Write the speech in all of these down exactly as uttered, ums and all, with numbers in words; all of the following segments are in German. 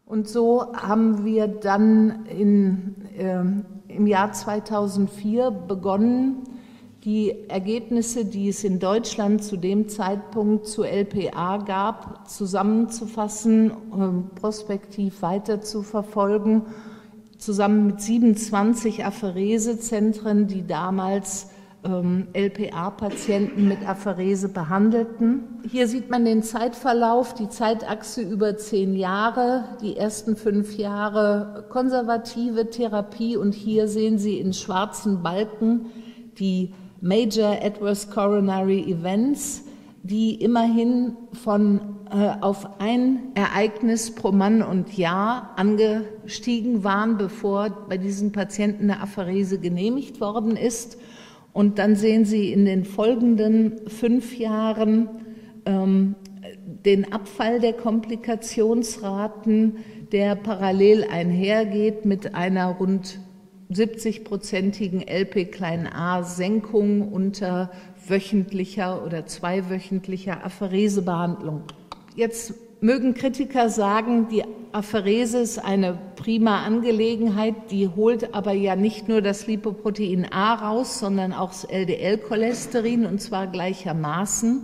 Und so haben wir dann in, äh, im Jahr zweitausendvier begonnen, die Ergebnisse, die es in Deutschland zu dem Zeitpunkt zu L P A gab, zusammenzufassen, äh, prospektiv weiter zu verfolgen, zusammen mit siebenundzwanzig Apheresezentren, die damals ähm, L P A-Patienten mit Apherese behandelten. Hier sieht man den Zeitverlauf, die Zeitachse über zehn Jahre, die ersten fünf Jahre konservative Therapie, und hier sehen Sie in schwarzen Balken die Major Adverse Coronary Events, die immerhin von äh, auf ein Ereignis pro Mann und Jahr angestiegen waren, bevor bei diesen Patienten eine Apherese genehmigt worden ist. Und dann sehen Sie in den folgenden fünf Jahren ähm, den Abfall der Komplikationsraten, der parallel einhergeht mit einer rund siebzig-prozentigen L P-a-Senkung unter wöchentlicher oder zweiwöchentlicher Apheresebehandlung. Jetzt mögen Kritiker sagen, die Apherese ist eine prima Angelegenheit, die holt aber ja nicht nur das Lipoprotein A raus, sondern auch das L D L-Cholesterin, und zwar gleichermaßen.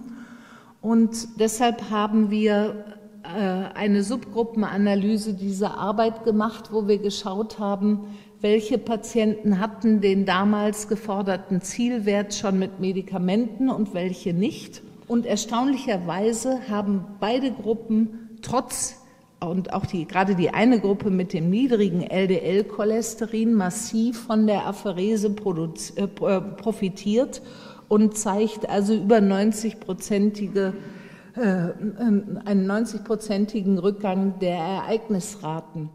Und deshalb haben wir äh, eine Subgruppenanalyse dieser Arbeit gemacht, wo wir geschaut haben, welche Patienten hatten den damals geforderten Zielwert schon mit Medikamenten und welche nicht. Und erstaunlicherweise haben beide Gruppen trotz, und auch die, gerade die eine Gruppe mit dem niedrigen L D L-Cholesterin, massiv von der Apherese äh, profitiert und zeigt also über neunzig-prozentige, äh, einen neunzig-prozentigen Rückgang der Ereignisraten.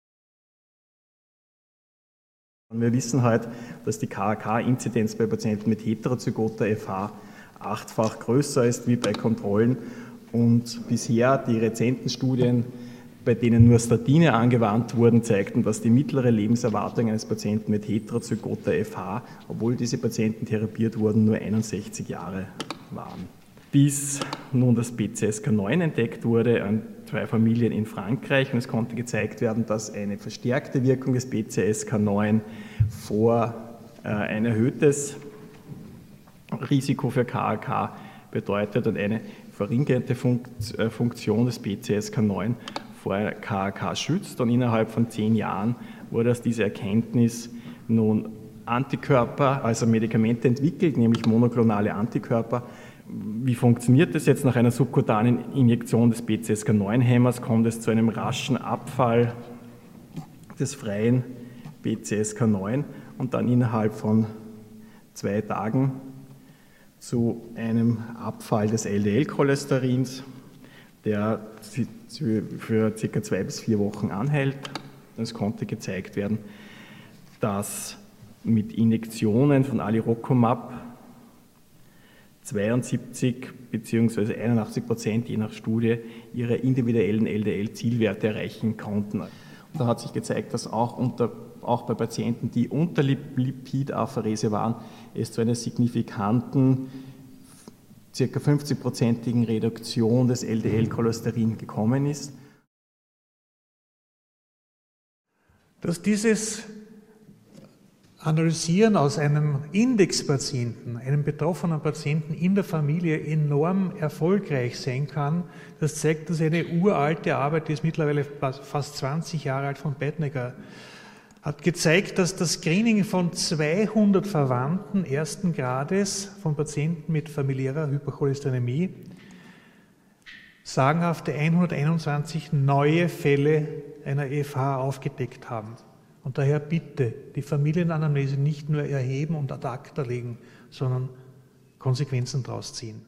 Wir wissen halt, dass die K A K-Inzidenz bei Patienten mit heterozygoter F H achtfach größer ist wie bei Kontrollen, und bisher die rezenten Studien, bei denen nur Statine angewandt wurden, zeigten, dass die mittlere Lebenserwartung eines Patienten mit heterozygoter F H, obwohl diese Patienten therapiert wurden, nur einundsechzig Jahre waren. Bis nun das B C S K neun entdeckt wurde an zwei Familien in Frankreich, und es konnte gezeigt werden, dass eine verstärkte Wirkung des B C S K neun vor äh, ein erhöhtes Risiko für K A K bedeutet und eine verringerte Funkt, äh, Funktion des B C S K neun vor K A K schützt. Und innerhalb von zehn Jahren wurde aus dieser Erkenntnis nun Antikörper, also Medikamente entwickelt, nämlich monoklonale Antikörper. Wie funktioniert das jetzt? Nach einer subkutanen Injektion des B C S K neun Hämmers kommt es zu einem raschen Abfall des freien B C S K neun und dann innerhalb von zwei Tagen zu einem Abfall des L D L-Cholesterins, der für ca. zwei bis vier Wochen anhält. Es konnte gezeigt werden, dass mit Injektionen von Alirocumab zweiundsiebzig bzw. einundachtzig Prozent je nach Studie ihre individuellen L D L-Zielwerte erreichen konnten. Und da hat sich gezeigt, dass auch, unter, auch bei Patienten, die unter Lipidapherese waren, es zu einer signifikanten, ca. fünfzig-prozentigen Reduktion des L D L-Cholesterin gekommen ist. Dass dieses Analysieren aus einem Indexpatienten, einem betroffenen Patienten in der Familie enorm erfolgreich sein kann, das zeigt, dass eine uralte Arbeit, die ist mittlerweile fast zwanzig Jahre alt, von Bettnecker, hat gezeigt, dass das Screening von zweihundert Verwandten ersten Grades von Patienten mit familiärer Hypercholesterinämie sagenhafte hunderteinundzwanzig neue Fälle einer F H aufgedeckt haben. Und daher bitte die Familienanamnese nicht nur erheben und ad acta legen, sondern Konsequenzen daraus ziehen.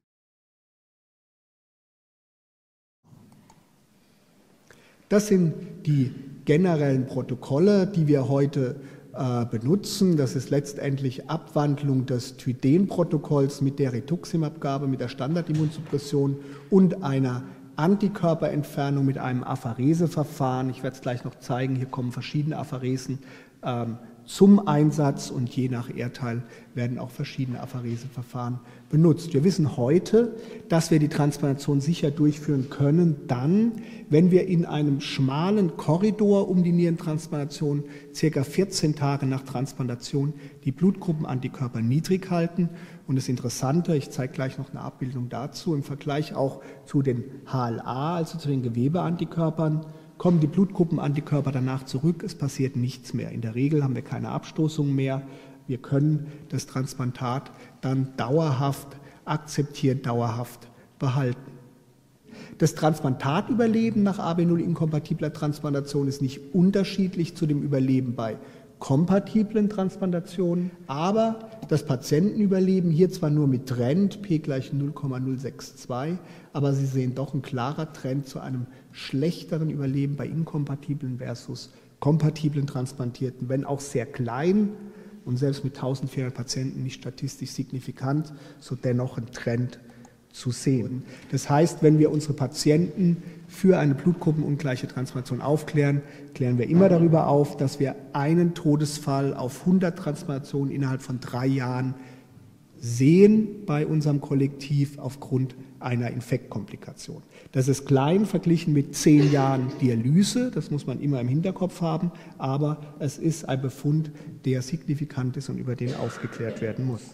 Das sind die generellen Protokolle, die wir heute äh, benutzen. Das ist letztendlich Abwandlung des Thyden-Protokolls mit der Rituximab-Gabe, mit der Standardimmunsuppression und einer Antikörperentfernung mit einem Aphereseverfahren. Ich werde es gleich noch zeigen, hier kommen verschiedene Apheresen ähm, zum Einsatz und je nach Erdteil werden auch verschiedene Aphereseverfahren benutzt. Wir wissen heute, dass wir die Transplantation sicher durchführen können, dann, wenn wir in einem schmalen Korridor um die Nierentransplantation circa vierzehn Tage nach Transplantation die Blutgruppenantikörper niedrig halten. Und das Interessante, ich zeige gleich noch eine Abbildung dazu, im Vergleich auch zu den H L A, also zu den Gewebeantikörpern, kommen die Blutgruppenantikörper danach zurück, es passiert nichts mehr. In der Regel haben wir keine Abstoßung mehr. Wir können das Transplantat dann dauerhaft akzeptieren, dauerhaft behalten. Das Transplantatüberleben nach A B null-inkompatibler Transplantation ist nicht unterschiedlich zu dem Überleben bei kompatiblen Transplantationen, aber das Patientenüberleben hier zwar nur mit Trend, P gleich null Komma null sechs zwei, aber Sie sehen doch ein klarer Trend zu einem schlechteren Überleben bei inkompatiblen versus kompatiblen Transplantierten, wenn auch sehr klein und selbst mit eintausendvierhundert Patienten nicht statistisch signifikant, so dennoch ein Trend zu sehen. Das heißt, wenn wir unsere Patienten für eine blutgruppenungleiche Transplantation aufklären, klären wir immer darüber auf, dass wir einen Todesfall auf hundert Transplantationen innerhalb von drei Jahren sehen bei unserem Kollektiv aufgrund einer Infektkomplikation. Das ist klein verglichen mit zehn Jahren Dialyse, das muss man immer im Hinterkopf haben, aber es ist ein Befund, der signifikant ist und über den aufgeklärt werden muss.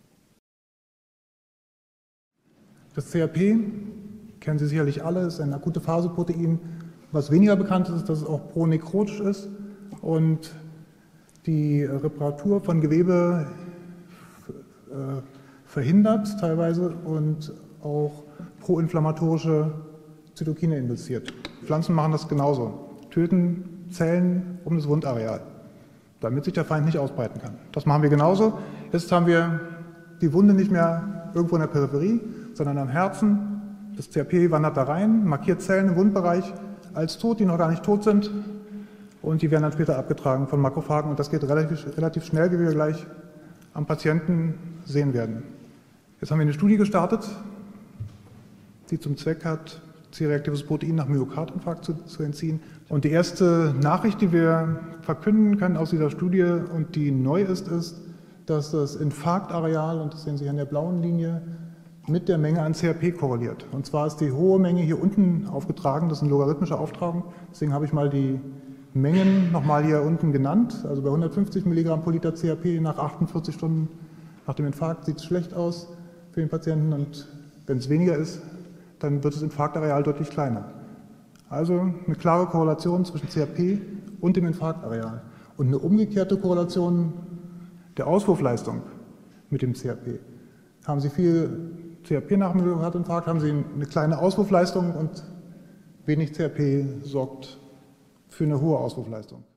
Das C R P, kennen Sie sicherlich alle, ist ein akute Phaseprotein. Was weniger bekannt ist, ist, dass es auch pronekrotisch ist und die Reparatur von Gewebe äh, verhindert teilweise und auch proinflammatorische Zytokine induziert. Pflanzen machen das genauso, töten Zellen um das Wundareal, damit sich der Feind nicht ausbreiten kann. Das machen wir genauso. Jetzt haben wir die Wunde nicht mehr irgendwo in der Peripherie, sondern am Herzen. Das C R P wandert da rein, markiert Zellen im Wundbereich als tot, die noch gar nicht tot sind. Und die werden dann später abgetragen von Makrophagen. Und das geht relativ, relativ schnell, wie wir gleich am Patienten sehen werden. Jetzt haben wir eine Studie gestartet, die zum Zweck hat, C-reaktives Protein nach Myokardinfarkt zu, zu entziehen. Und die erste Nachricht, die wir verkünden können aus dieser Studie und die neu ist, ist, dass das Infarktareal, und das sehen Sie hier in der blauen Linie, mit der Menge an C R P korreliert. Und zwar ist die hohe Menge hier unten aufgetragen, das ist eine logarithmische Auftragung, deswegen habe ich mal die Mengen nochmal hier unten genannt. Also bei hundertfünfzig Milligramm pro Liter C R P nach achtundvierzig Stunden nach dem Infarkt sieht es schlecht aus für den Patienten und wenn es weniger ist, dann wird das Infarktareal deutlich kleiner. Also eine klare Korrelation zwischen C R P und dem Infarktareal und eine umgekehrte Korrelation der Auswurfleistung mit dem C R P. Haben Sie viel C R P nach dem Myokardinfarkt, haben Sie eine kleine Auswurfleistung und wenig C R P sorgt für eine hohe Auswurfleistung.